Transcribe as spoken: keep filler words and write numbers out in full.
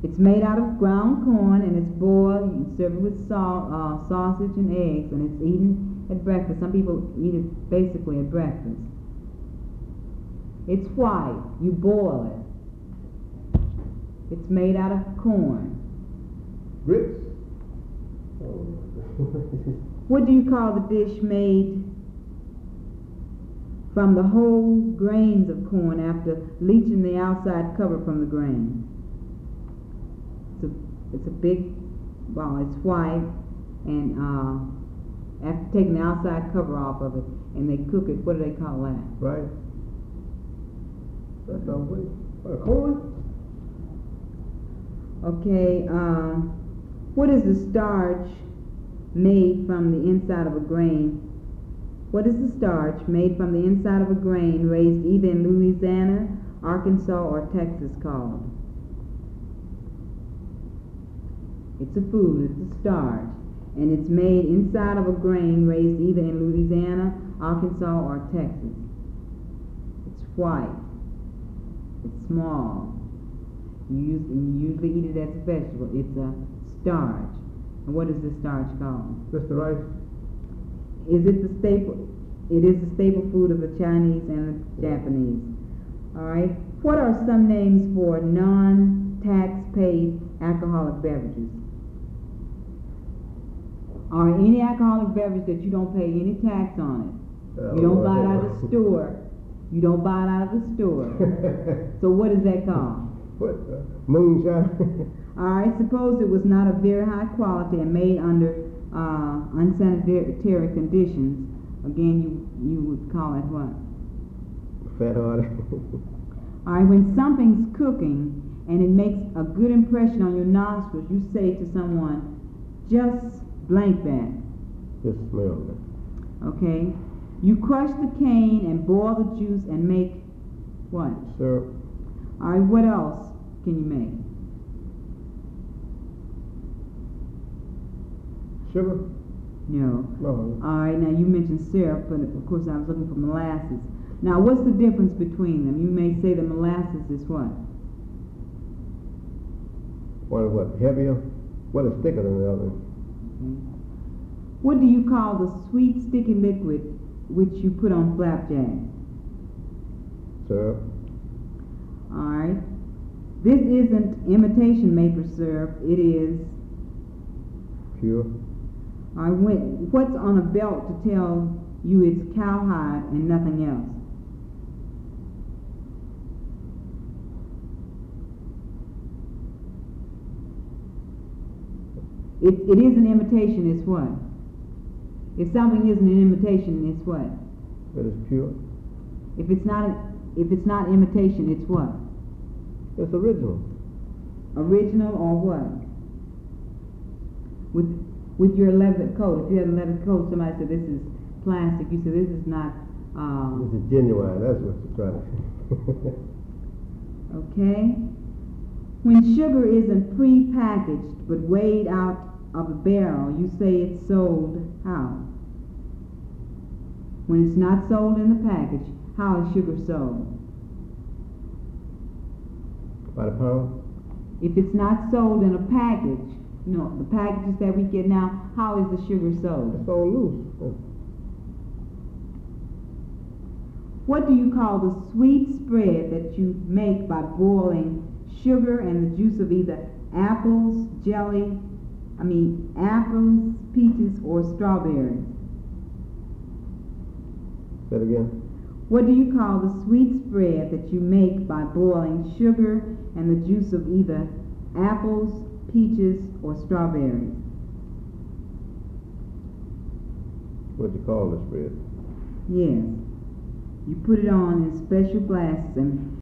It's made out of ground corn and it's boiled. You can serve it with salt, uh, sausage and eggs, and it's eaten at breakfast. Some people eat it basically at breakfast. It's white. You boil it. It's made out of corn. Grits? Oh. What do you call the dish made from the whole grains of corn after leaching the outside cover from the grain? It's a, it's a big, well, it's white, and uh, after taking the outside cover off of it, and they cook it, what do they call that? Right. That's not what, uh, corn? Okay, uh, what is the starch made from the inside of a grain? What is the starch made from the inside of a grain raised either in Louisiana, Arkansas, or Texas called? It's a food, it's a starch, and it's made inside of a grain raised either in Louisiana, Arkansas, or Texas. It's white. It's small. You, use, you usually eat it as a vegetable. It's a starch. And what is this starch called? Just the rice? Is it the staple? It is the staple food of the Chinese and the Japanese. All right. What are some names for non-tax-paid alcoholic beverages? Are any alcoholic beverage that you don't pay any tax on it? Uh, you don't buy it out of the store. You don't buy it out of the store. So what is that called? What? Uh, moonshine? All right, suppose it was not of very high quality and made under uh, unsanitary conditions. Again, you, you would call it what? Fat-hearted. All right, when something's cooking and it makes a good impression on your nostrils, you say to someone, just blank that. Just smell it. Okay? You crush the cane and boil the juice and make what? Syrup. All right, what else can you make? Sugar? No. No. All right, now you mentioned syrup, but of course I was looking for molasses. Now, what's the difference between them? You may say the molasses is what? One is what? Heavier? What is thicker than the other? Okay. What do you call the sweet, sticky liquid which you put on flapjack? Syrup. All right. This isn't imitation maple syrup. It is Pure. I went, what's on a belt to tell you it's cowhide and nothing else? It, it is an imitation, it's what? If something isn't an imitation, it's what? It is pure. If it's not, if it's not imitation, it's what? It's original. Original or what? With with your leather coat, if you had a leather coat, somebody said this is plastic, you said this is not. Um, This is genuine. That's what you're trying to say. Okay. When sugar isn't pre-packaged but weighed out of a barrel, you say it's sold how? When it's not sold in the package, how is sugar sold? By the pound? If it's not sold in a package, you know, the packages that we get now, how is the sugar sold? It's all loose. Yeah. What do you call the sweet spread that you make by boiling sugar and the juice of either apples, jelly, I mean apples, peaches, or strawberries? Say it again. What do you call the sweet spread that you make by boiling sugar and the juice of either apples, peaches, or strawberries? What do you call this spread? Yes. You put it on in special glasses and